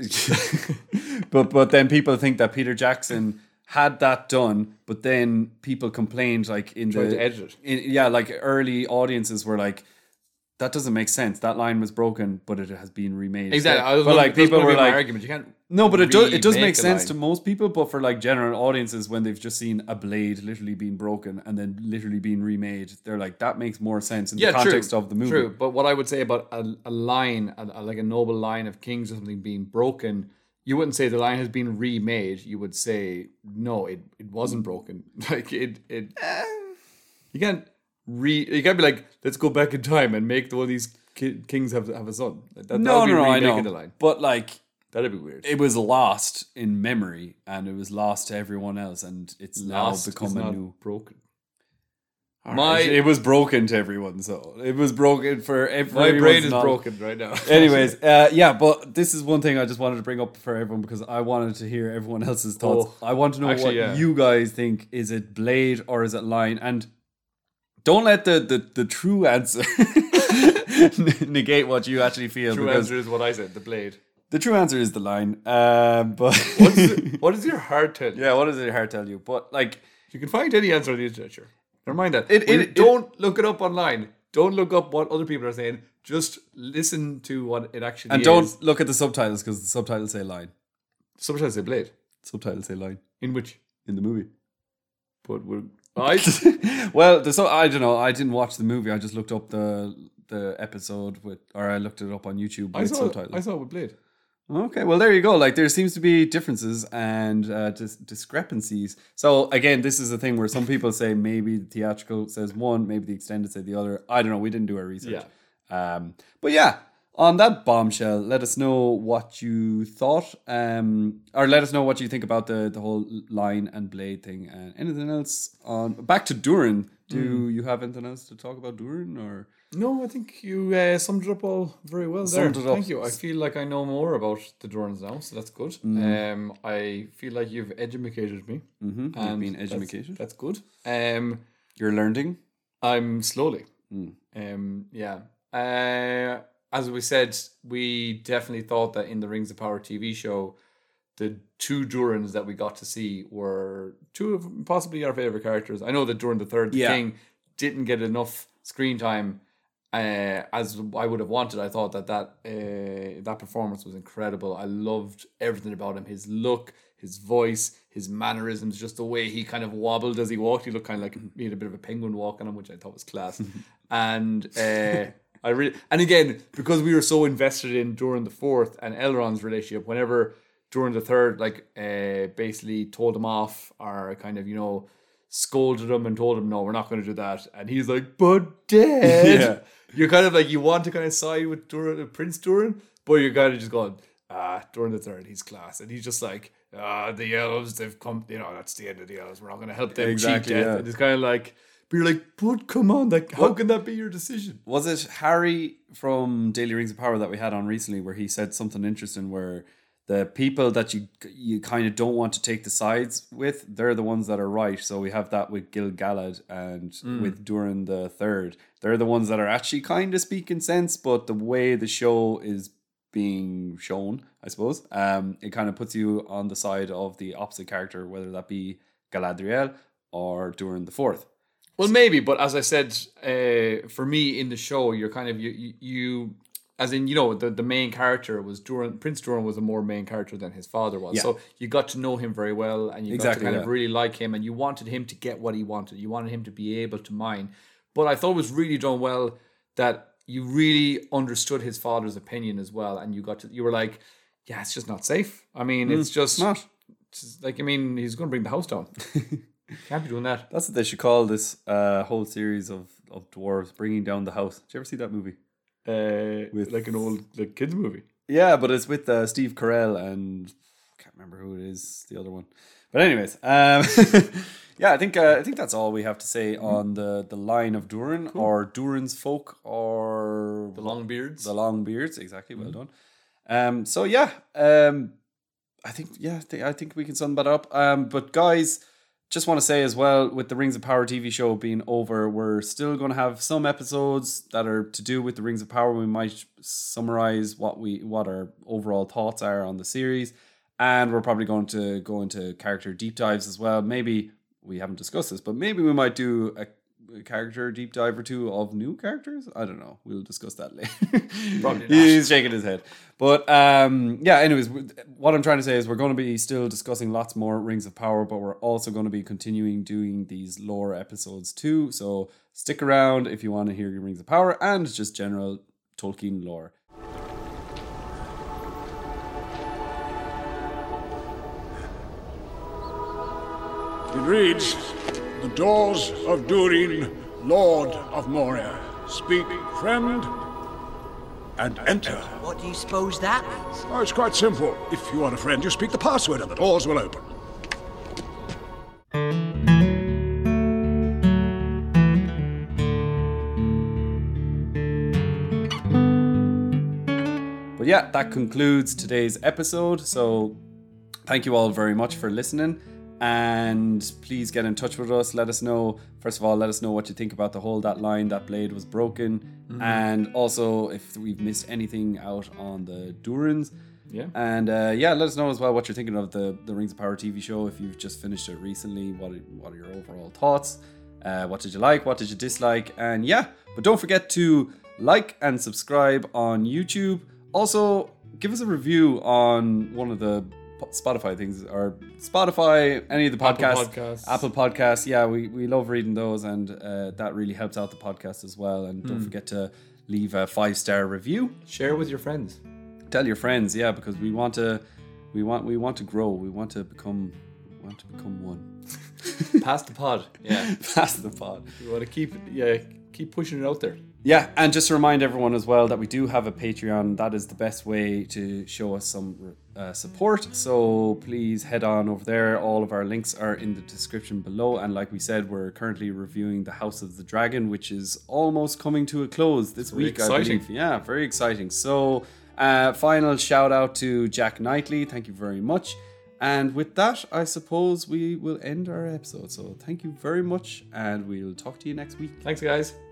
but then people think that Peter Jackson had that done, but then people complained like in Tried to edit it. Like early audiences were like, that doesn't make sense. That line was broken, but it has been remade. Exactly. But like people were like, argument. You can't. No, but it does make sense line. to most people. But for like general audiences, when they've just seen a blade literally being broken and then literally being remade, they're like, that makes more sense in the context of the movie. True, but what I would say about a line, like a noble line of kings or something being broken, you wouldn't say the line has been remade. You would say no, it wasn't broken. Like it. You can't you can't be like, let's go back in time and make one of these kings have a son. Like No, I know. The line. But like, That'd be weird. it was lost in memory and it was lost to everyone else, and it's now become a new. broken. It was broken to everyone, so it was broken for everyone. My brain is broken right now. Anyways, but this is one thing I just wanted to bring up for everyone because I wanted to hear everyone else's thoughts. I want to know what you guys think. Is it blade or is it line? And don't let the true answer negate what you actually feel. True answer is what I said, the blade. The true answer is the line. But what does your heart tell you? Yeah, what does your heart tell you? But like, you can find any answer on the internet, sure. Never mind that. Don't look it up online. Don't look up what other people are saying. Just listen to what it actually is. And don't look at the subtitles because the subtitles say line. Subtitles say blade. Subtitles say line. In which? In the movie. But well, I don't know. I didn't watch the movie. I just looked up the episode I looked it up on YouTube with subtitles. I saw it with blade. Okay, well there you go. Like there seems to be differences and discrepancies. So again, this is a thing where some people say maybe the theatrical says one, maybe the extended say the other. I don't know. We didn't do our research. Yeah. But yeah, on that bombshell, let us know what you thought, or let us know what you think about the whole line and blade thing. And anything else on back to Durin? Do you have anything else to talk about Durin or? No, I think you summed it up all very well there. Thank you. I feel like I know more about the Durans now, so that's good. I feel like you've educated me. Mm-hmm. You've been educated. That's good. You're learning? I'm slowly. Yeah. As we said, we definitely thought that in the Rings of Power TV show, the two Durans that we got to see were two of possibly our favourite characters. I know that Durin III, the King, didn't get enough screen time as I would have wanted. I thought that performance was incredible. I loved everything about him. His look, his voice, his mannerisms, just the way he kind of wobbled as he walked. He looked kind of like he had a bit of a penguin walk on him, which I thought was class. And and again, because we were so invested in Durin IV and Elrond's relationship, whenever Durin III basically told him off or kind of, scolded him and told him, no, we're not going to do that. And he's like, but Dad, you're kind of like, you want to kind of side with Prince Durin, but you're kind of just going, Durin III, he's class. And he's just like, the elves, they've come, that's the end of the elves. We're not going to help them cheat death. Yeah. And it's kind of like, but you're like, but come on, like, how can that be your decision? Was it Harry from Daily Rings of Power that we had on recently where he said something interesting where the people that you kind of don't want to take the sides with, they're the ones that are right. So we have that with Gil-galad and with Durin III. They're the ones that are actually kind of speaking sense, but the way the show is being shown, I suppose, it kind of puts you on the side of the opposite character, whether that be Galadriel or Durin the Fourth. Well, maybe, but as I said, for me in the show, you're kind of you as in, the main character was Durin. Prince Durin was a more main character than his father was. Yeah. So you got to know him very well, and you got to kind of really like him, and you wanted him to get what he wanted. You wanted him to be able to mine. But I thought it was really done well that you really understood his father's opinion as well, and you were like, yeah, it's just not safe. I mean, it's just not. Like, I mean, he's going to bring the house down. Can't be doing that. That's what they should call this whole series of dwarves bringing down the house. Did you ever see that movie? With like an old kids movie. Yeah, but it's with Steve Carell and I can't remember who it is, the other one. But anyways, yeah, I think that's all we have to say on the line of Durin or Durin's folk or the Longbeards. The Longbeards, exactly. Well done. So yeah, I think we can sum that up. But guys, just want to say as well, with the Rings of Power TV show being over, we're still going to have some episodes that are to do with the Rings of Power. We might summarize what our overall thoughts are on the series, and we're probably going to go into character deep dives as well. Maybe we haven't discussed this, but maybe we might do a character deep dive or two of new characters. I don't know. We'll discuss that later. Probably not. He's shaking his head. But yeah, anyways, what I'm trying to say is we're going to be still discussing lots more Rings of Power, but we're also going to be continuing doing these lore episodes too. So stick around if you want to hear your Rings of Power and just general Tolkien lore. It reads, "The doors of Durin, Lord of Moria. Speak, friend, and enter." What do you suppose that means? Oh, it's quite simple. If you are a friend, you speak the password and the doors will open. But yeah, that concludes today's episode. So thank you all very much for listening. And please get in touch with us. Let us know, first of all, let us know what you think about the whole that line, that blade was broken. And also if we've missed anything out on the Durins. Yeah. And yeah, let us know as well what you're thinking of the Rings of Power TV show. If you've just finished it recently, what are your overall thoughts? What did you like? What did you dislike? And yeah, but don't forget to like and subscribe on YouTube. Also, give us a review on one of the Spotify things, or Spotify, any of the podcasts, Apple Podcasts. Yeah, we love reading those, and that really helps out the podcast as well. And don't forget to leave a 5-star review. Share with your friends. Tell your friends, yeah, because we want to grow. We want to become one. Pass the pod. Yeah. Pass the pod. We want to keep pushing it out there. Yeah, and just to remind everyone as well that we do have a Patreon. That is the best way to show us some support. So please head on over there. All of our links are in the description below. And like we said, we're currently reviewing The House of the Dragon, which is almost coming to a close this week, exciting. I believe. Yeah, very exciting. So final shout out to Jack Knightley. Thank you very much. And with that, I suppose we will end our episode. So thank you very much, and we'll talk to you next week. Thanks, guys.